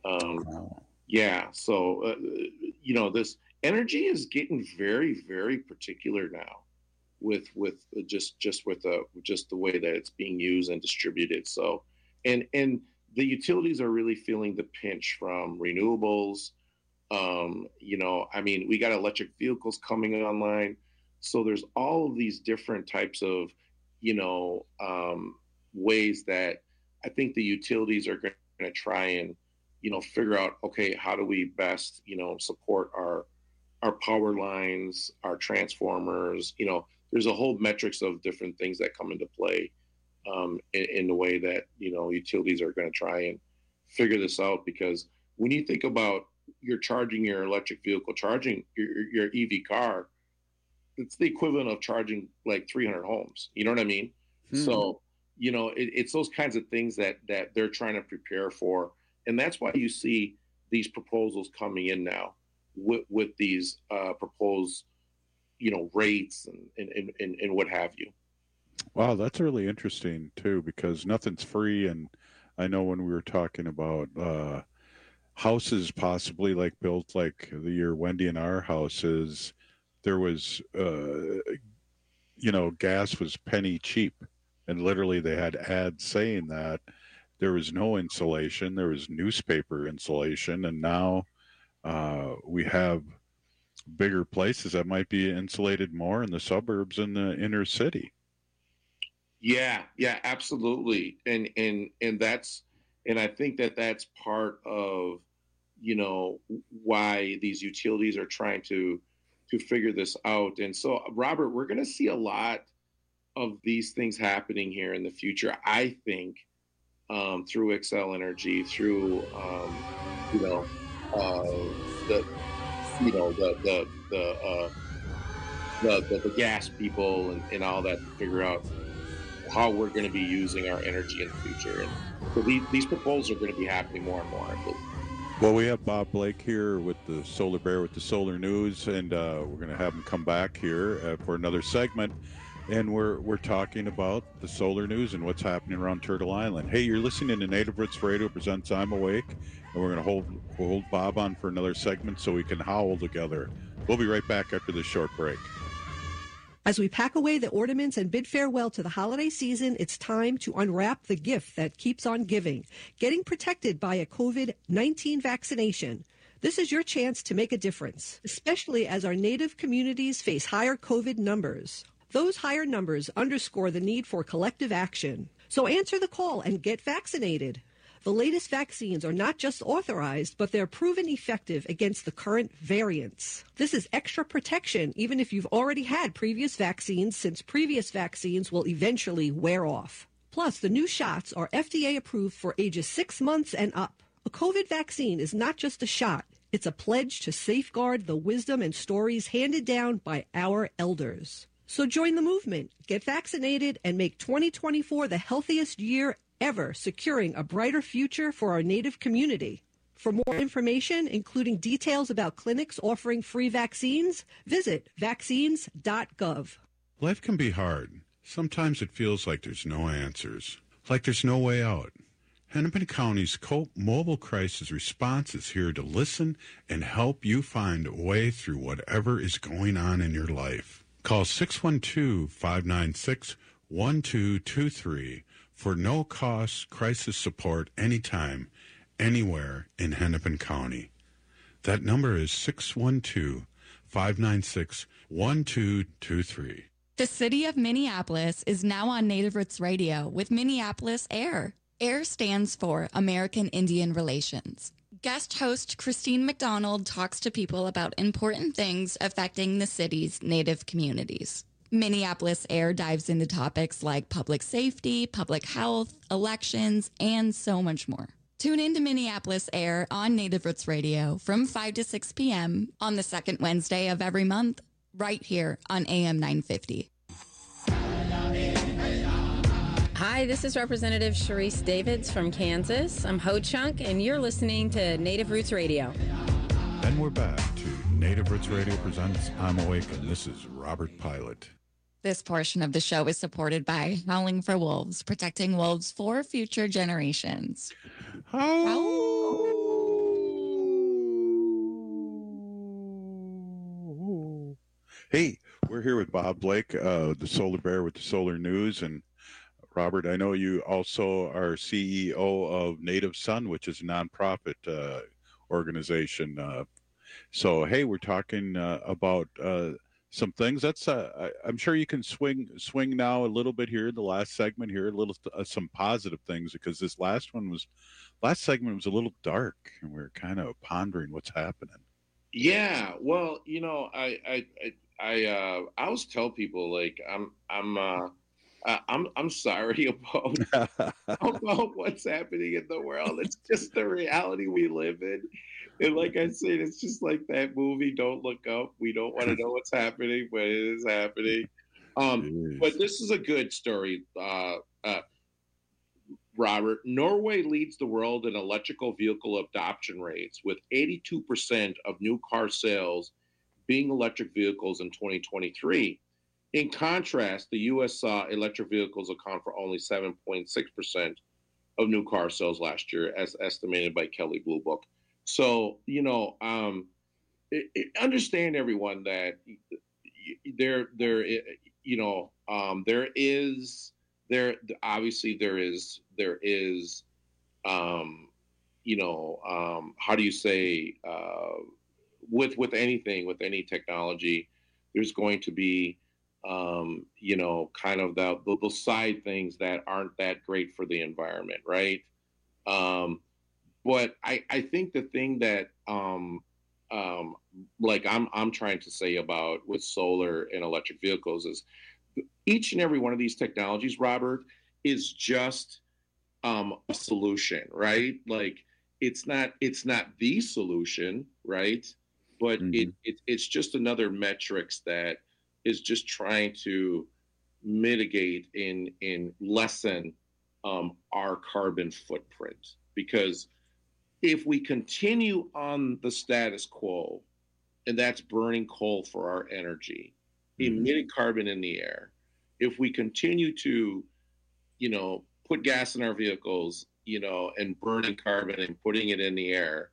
Yeah. So, you know, this energy is getting very, very particular now with just the way that it's being used and distributed. So, and the utilities are really feeling the pinch from renewables. You know, I mean, we got electric vehicles coming online. So there's all of these different types of, you know, ways that I think the utilities are going to try and, you know, figure out, okay, how do we best, you know, support our power lines, our transformers. You know, there's a whole metrics of different things that come into play in the way that, you know, utilities are going to try and figure this out. Because when you think about you're charging your electric vehicle, charging your EV car, it's the equivalent of charging like 300 homes. You know what I mean? So, you know, it's those kinds of things that they're trying to prepare for. And that's why you see these proposals coming in now with these proposed, you know, rates and what have you. Wow, that's really interesting too, because nothing's free. And I know when we were talking about houses possibly like built like the year Wendy and our houses, there was, you know, gas was penny cheap. And literally they had ads saying that. There was no insulation. There was newspaper insulation. And now we have bigger places that might be insulated more in the suburbs and the inner city. Yeah, absolutely. And I think that's part of, you know, why these utilities are trying to figure this out. And so, Robert, we're going to see a lot of these things happening here in the future, I think. Through Xcel Energy, through the gas people and all that, to figure out how we're going to be using our energy in the future. And so these proposals are going to be happening more and more, I believe. Well, we have Bob Blake here with the Solar Bear with the Solar News, and we're going to have him come back here for another segment. And we're talking about the solar news and what's happening around Turtle Island. Hey, you're listening to Native Roots Radio presents I'm Awake, and we're going to hold Bob on for another segment so we can howl together. We'll be right back after this short break. As we pack away the ornaments and bid farewell to the holiday season, it's time to unwrap the gift that keeps on giving, getting protected by a COVID-19 vaccination. This is your chance to make a difference, especially as our Native communities face higher COVID numbers. Those higher numbers underscore the need for collective action. So answer the call and get vaccinated. The latest vaccines are not just authorized, but they're proven effective against the current variants. This is extra protection, even if you've already had previous vaccines, since previous vaccines will eventually wear off. Plus, the new shots are FDA approved for ages 6 months and up. A COVID vaccine is not just a shot. It's a pledge to safeguard the wisdom and stories handed down by our elders. So join the movement, get vaccinated, and make 2024 the healthiest year ever, securing a brighter future for our Native community. For more information, including details about clinics offering free vaccines, visit vaccines.gov. Life can be hard. Sometimes it feels like there's no answers, like there's no way out. Hennepin County's COPE Mobile Crisis Response is here to listen and help you find a way through whatever is going on in your life. Call 612-596-1223 for no-cost crisis support anytime, anywhere in Hennepin County. That number is 612-596-1223. The city of Minneapolis is now on Native Roots Radio with Minneapolis AIR. AIR stands for American Indian Relations. Guest host Christine McDonald talks to people about important things affecting the city's Native communities. Minneapolis AIR dives into topics like public safety, public health, elections, and so much more. Tune in to Minneapolis AIR on Native Roots Radio from 5 to 6 p.m. on the second Wednesday of every month, right here on AM 950. Hi, this is Representative Sharice Davids from Kansas. I'm Ho Chunk, and you're listening to Native Roots Radio. And we're back to Native Roots Radio presents I'm Awake, and this is Robert Pilot. This portion of the show is supported by Howling for Wolves, protecting wolves for future generations. Hey, we're here with Bob Blake, the Solar Bear with the Solar News, and Robert, I know you also are CEO of Native Sun, which is a nonprofit organization. So, hey, we're talking about some things. That's I'm sure you can swing now a little bit here in the last segment here, a little some positive things, because this last segment was a little dark, and we're kind of pondering what's happening. Yeah, well, you know, I always tell people, like, I'm sorry about what's happening in the world. It's just the reality we live in. And like I said, it's just like that movie, Don't Look Up. We don't want to know what's happening, but it is happening. But this is a good story, Robert. Norway leads the world in electrical vehicle adoption rates, with 82% of new car sales being electric vehicles in 2023. In contrast, the U.S. saw electric vehicles account for only 7.6% of new car sales last year, as estimated by Kelley Blue Book. So, you know, understand, everyone, that there is how do you say, with anything, with any technology, there's going to be kind of the side things that aren't that great for the environment, right? But I think the thing that like I'm trying to say about with solar and electric vehicles is each and every one of these technologies, Robert, is just a solution, right? Like it's not the solution, right? But it's just another metrics that is just trying to mitigate and lessen our carbon footprint. Because if we continue on the status quo, and that's burning coal for our energy, emitting carbon in the air, if we continue to, put gas in our vehicles, and burning carbon and putting it in the air,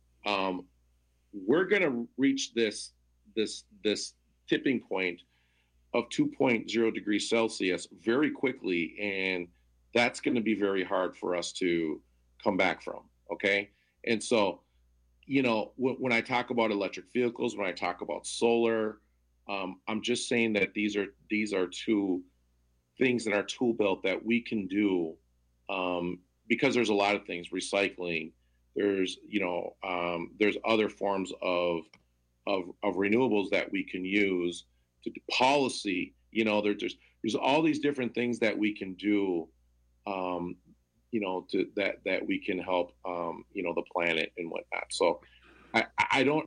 we're going to reach this tipping point of 2.0 degrees Celsius very quickly, and that's going to be very hard for us to come back from. Okay, and so, when I talk about electric vehicles, when I talk about solar, I'm just saying that these are two things in our tool belt that we can do, because there's a lot of things, recycling. There's there's other forms of renewables that we can use to policy. There's all these different things that we can do, that we can help the planet and whatnot. So I don't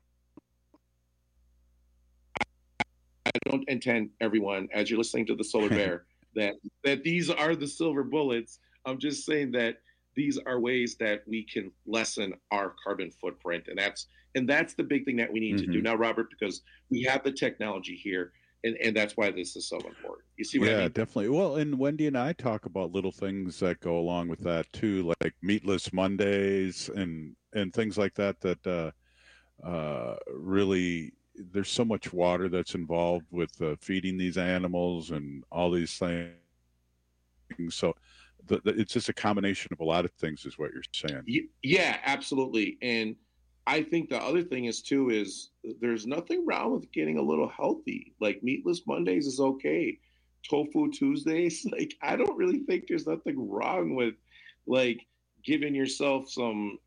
intend, everyone, as you're listening to the Solar Bear, that these are the silver bullets. I'm just saying that these are ways that we can lessen our carbon footprint. And that's the big thing that we need to do now, Robert, because we have the technology here. And that's why this is so important. You see what I mean? Yeah, definitely. Well, and Wendy and I talk about little things that go along with that too, like meatless Mondays and things like that. That really, there's so much water that's involved with feeding these animals and all these things. So it's just a combination of a lot of things, is what you're saying. Yeah, absolutely. And I think the other thing is there's nothing wrong with getting a little healthy. Like meatless Mondays is okay. Tofu Tuesdays, like I don't really think there's nothing wrong with like giving yourself some,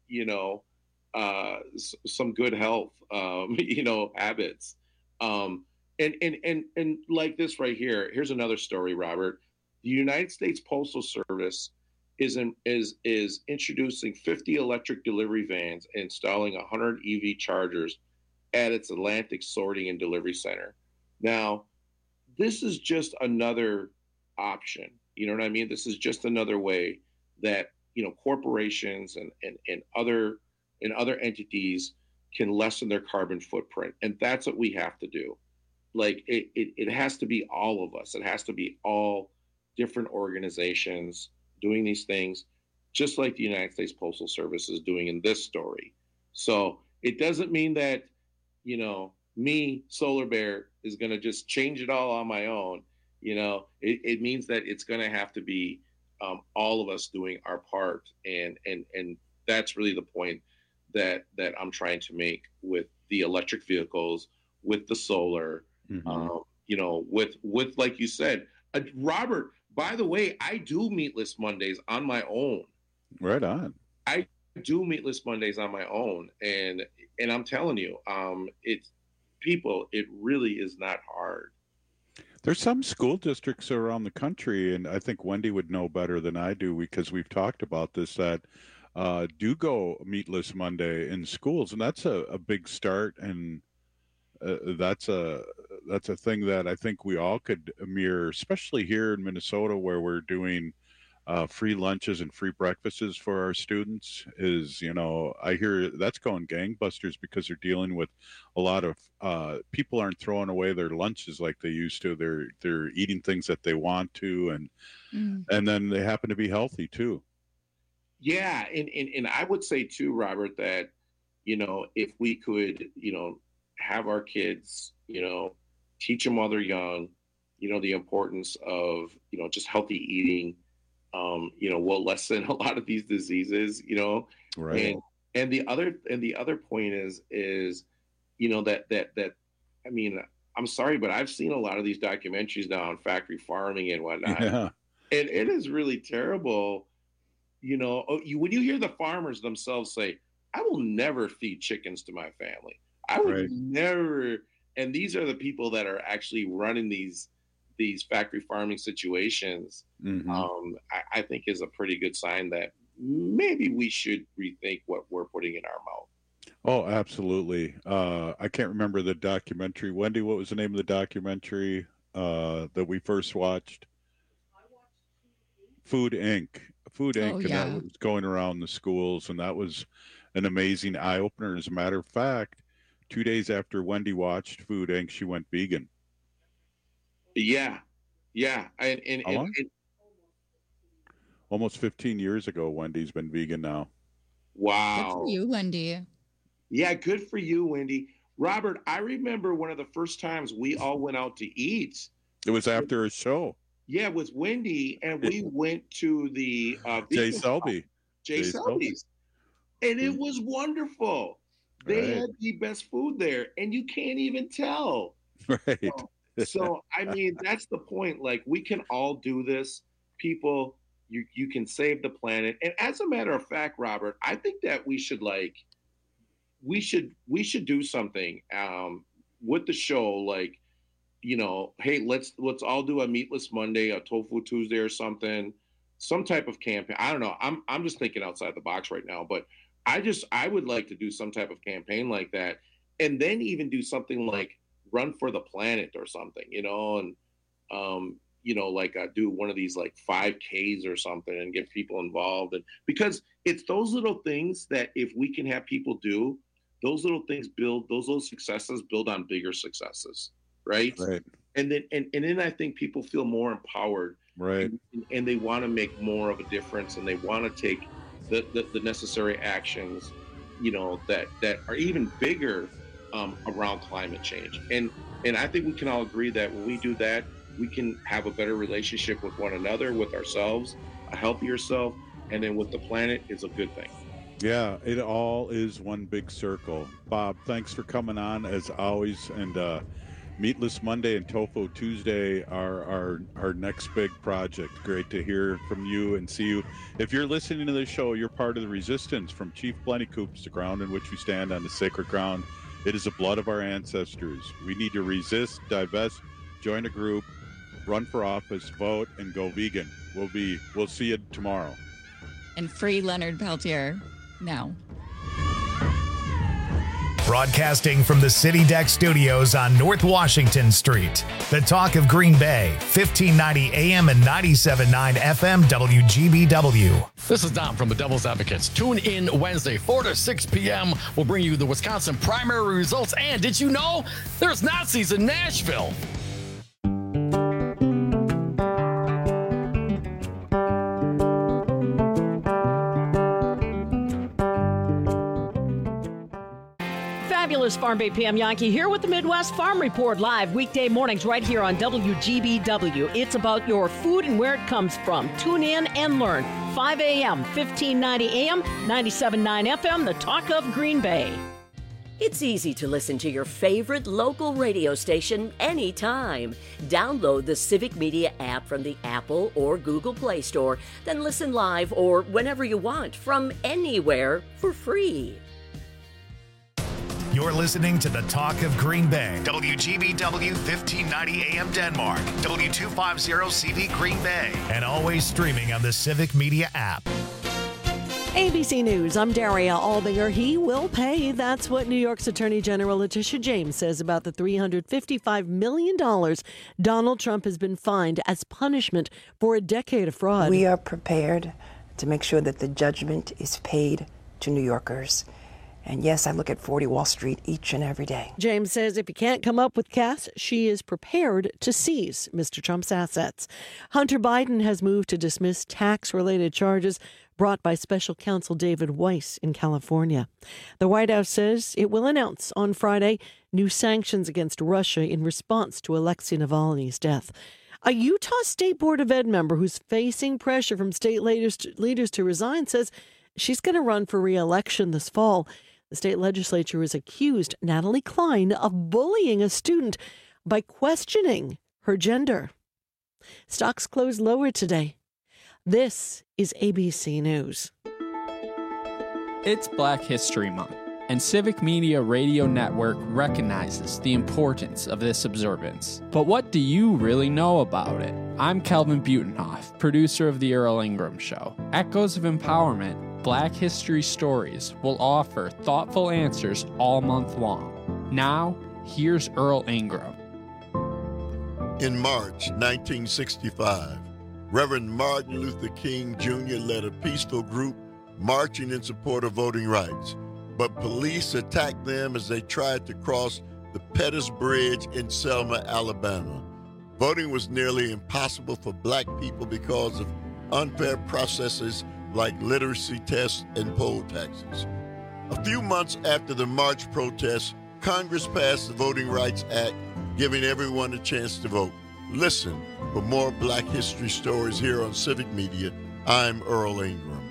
some good health, habits. And like this right here, here's another story, Robert. The United States Postal Service is introducing 50 electric delivery vans and installing 100 EV chargers at its Atlantic sorting and delivery center. Now, this is just another option. You know what I mean? This is just another way that, corporations and other entities can lessen their carbon footprint. And that's what we have to do. Like it has to be all of us. It has to be all different organizations doing these things, just like the United States Postal Service is doing in this story. So it doesn't mean that, me, Solar Bear, is going to just change it all on my own. It means that it's going to have to be all of us doing our part. And that's really the point that I'm trying to make with the electric vehicles, with the solar, with like you said, Robert, by the way, I do Meatless Mondays on my own. Right on. I do Meatless Mondays on my own, and I'm telling you, it really is not hard. There's some school districts around the country, and I think Wendy would know better than I do because we've talked about this, that do go Meatless Monday in schools, and that's a big start, and that's a thing that I think we all could mirror, especially here in Minnesota, where we're doing free lunches and free breakfasts for our students. I hear that's going gangbusters because they're dealing with a lot of people aren't throwing away their lunches like they used to. They're eating things that they want to, and then they happen to be healthy too. Yeah, and I would say too, Robert, that if we could have our kids, teach them while they're young, the importance of, just healthy eating, will lessen a lot of these diseases, Right. And the other point is, that, I mean, I'm sorry, but I've seen a lot of these documentaries now on factory farming and whatnot. Yeah. And it is really terrible. When you hear the farmers themselves say, I will never feed chickens to my family. I would never. And these are the people that are actually running these factory farming situations. I think is a pretty good sign that maybe we should rethink what we're putting in our mouth. Oh, absolutely. I can't remember the documentary. Wendy, what was the name of the documentary that we first watched? Food Inc. And that was going around the schools, and that was an amazing eye-opener. As a matter of fact, 2 days after Wendy watched Food Inc., she went vegan. Yeah. And how long? Almost 15 years ago, Wendy's been vegan now. Wow. Good for you, Wendy. Yeah, good for you, Wendy. Robert, I remember one of the first times we all went out to eat. It was after a show. Yeah, with Wendy, and we went to the Jay Selby. Jay Selby's. And it was wonderful. They had the best food there, and you can't even tell. Right. So I mean, that's the point. Like, we can all do this. People, you can save the planet. And as a matter of fact, Robert, I think that we should do something with the show, like, hey, let's all do a Meatless Monday, a Tofu Tuesday or something, some type of campaign. I don't know. I'm just thinking outside the box right now, but I would like to do some type of campaign like that, and then even do something like Run for the Planet or something, and do one of these like 5Ks or something and get people involved. And because it's those little things that if we can have people do, those little things build, those little successes build on bigger successes. Right. And then I think people feel more empowered. Right. And they want to make more of a difference, and they want to take the necessary actions, that are even bigger around climate change. And I think we can all agree that when we do that, we can have a better relationship with one another, with ourselves, a healthier self, and then with the planet is a good thing. Yeah, it all is one big circle. Bob, thanks for coming on as always. And Meatless Monday and Tofu Tuesday are our next big project. Great to hear from you and see you. If you're listening to this show, you're part of the resistance from Chief Plenty Coups, the ground in which we stand on the sacred ground. It is the blood of our ancestors. We need to resist, divest, join a group, run for office, vote, and go vegan. We'll see you tomorrow. And free Leonard Peltier now. Broadcasting from the City Deck Studios on North Washington Street. The Talk of Green Bay, 1590 AM and 97.9 FM WGBW. This is Dom from the Devil's Advocates. Tune in Wednesday, 4 to 6 p.m. We'll bring you the Wisconsin primary results. And did you know there's Nazis in Nashville? Fabulous Farm Bay PM Yankee here with the Midwest Farm Report live weekday mornings right here on WGBW. It's about your food and where it comes from. Tune in and learn. 5 a.m., 1590 AM, 97.9 FM, the Talk of Green Bay. It's easy to listen to your favorite local radio station anytime. Download the Civic Media app from the Apple or Google Play Store, then listen live or whenever you want from anywhere for free. You're listening to the Talk of Green Bay. WGBW 1590 AM Denmark. W250 CD Green Bay. And always streaming on the Civic Media app. ABC News, I'm Daria Albinger. He will pay. That's what New York's Attorney General Letitia James says about the $355 million Donald Trump has been fined as punishment for a decade of fraud. We are prepared to make sure that the judgment is paid to New Yorkers. And yes, I look at 40 Wall Street each and every day. James says if he can't come up with cash, she is prepared to seize Mr. Trump's assets. Hunter Biden has moved to dismiss tax-related charges brought by Special Counsel David Weiss in California. The White House says it will announce on Friday new sanctions against Russia in response to Alexei Navalny's death. A Utah State Board of Ed member who's facing pressure from state leaders to resign says she's going to run for re-election this fall. The state legislature has accused Natalie Klein of bullying a student by questioning her gender. Stocks closed lower today. This is ABC News. It's Black History Month, and Civic Media Radio Network recognizes the importance of this observance. But what do you really know about it? I'm Kelvin Butenhoff, producer of The Earl Ingram Show. Echoes of Empowerment, Black History Stories will offer thoughtful answers all month long. Now, here's Earl Ingram. In March 1965, Reverend Martin Luther King Jr. led a peaceful group marching in support of voting rights, but police attacked them as they tried to cross the Pettus Bridge in Selma, Alabama. Voting was nearly impossible for black people because of unfair processes like literacy tests and poll taxes. A few months after the march protests, Congress passed the Voting Rights Act, giving everyone a chance to vote. Listen for more Black History Stories here on Civic Media. I'm Earl Ingram.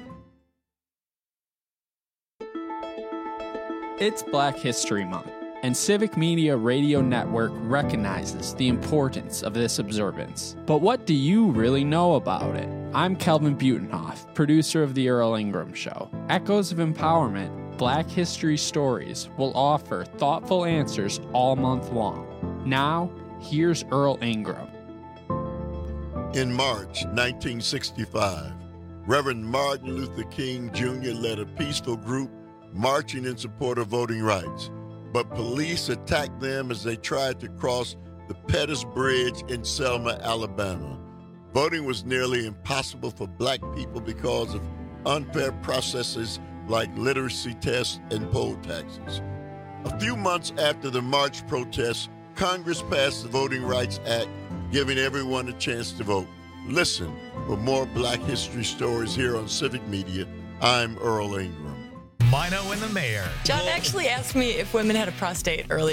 It's Black History Month, and Civic Media Radio Network recognizes the importance of this observance. But what do you really know about it? I'm Kelvin Butenhoff, producer of The Earl Ingram Show. Echoes of Empowerment, Black History Stories will offer thoughtful answers all month long. Now, here's Earl Ingram. In March 1965, Reverend Martin Luther King Jr. led a peaceful group marching in support of voting rights, but police attacked them as they tried to cross the Pettus Bridge in Selma, Alabama. Voting was nearly impossible for black people because of unfair processes like literacy tests and poll taxes. A few months after the March protests, Congress passed the Voting Rights Act, giving everyone a chance to vote. Listen for more Black history stories here on Civic Media. I'm Earl Ingram. Mino and the Mayor. John actually asked me if women had a prostate earlier